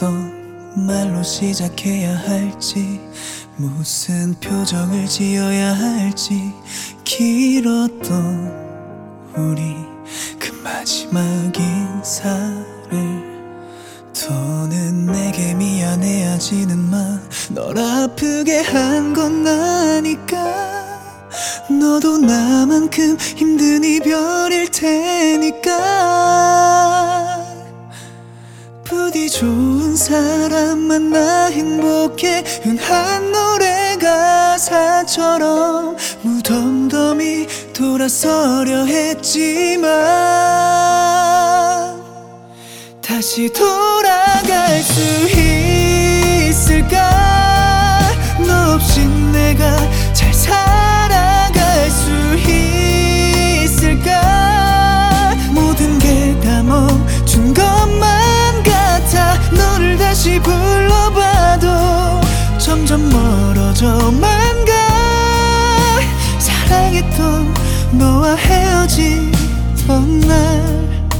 어떤 말로 시작해야 할지, 무슨 표정을 지어야 할지, 길었던 우리 그 마지막 인사를 더는 내게 미안해하지는 마. 널 아프게 한 건 나니까. 너도 나만큼 힘든 이별일 테니까. 부디 좋은 사람 만나 행복해. 흔한 노래 가사처럼 무덤덤이 돌아서려 했지만 다시 돌아갈 수 있을까? 너 없인 내가 잘 살아갈 수 있을까? 모든 게 다 멈춘 것만 같아. 너를 다시 불러봐도 점점 멀어져만 가. 사랑했던 너와 헤어지던 날,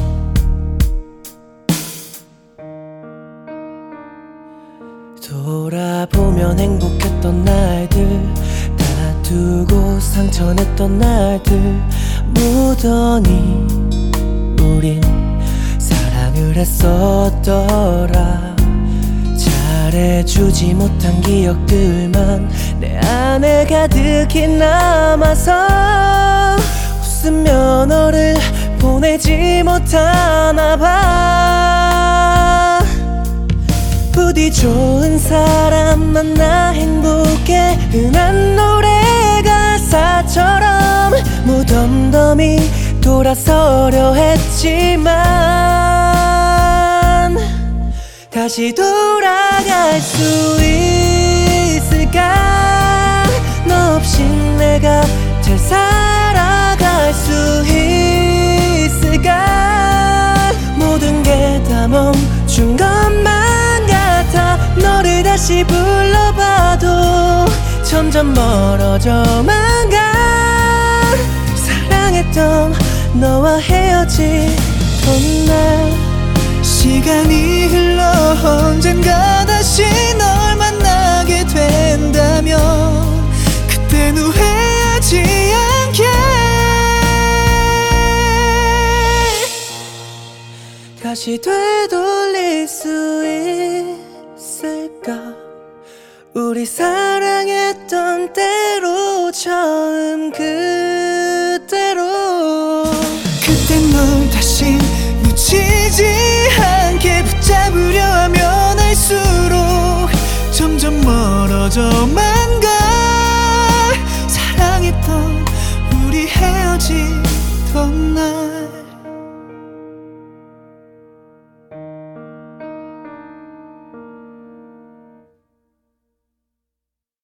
돌아보면 행복했던 날들, 다투고 상처냈던 날들 묻어니 우린 사랑을 했었더라. 잘해주지 못한 기억들만 내 안에 가득히 남아서 웃으며 너를 보내지 못하나 봐. 부디 좋은 사람 만나 행복해. 흔한 노래 가사처럼 무덤덤이 돌아서려 했지만 다시 돌아갈 수 있을까? 너 없인 내가 잘 살아갈 수 있을까? 모든 게 다 멈춘 것만 같아. 너를 다시 불러봐도 점점 멀어져만 가. 사랑했던 너와 헤어지던 날, 시간이 흘러 언젠가 다시 널 만나게 된다면 그땐 후회하지 않게. 다시 되돌릴 수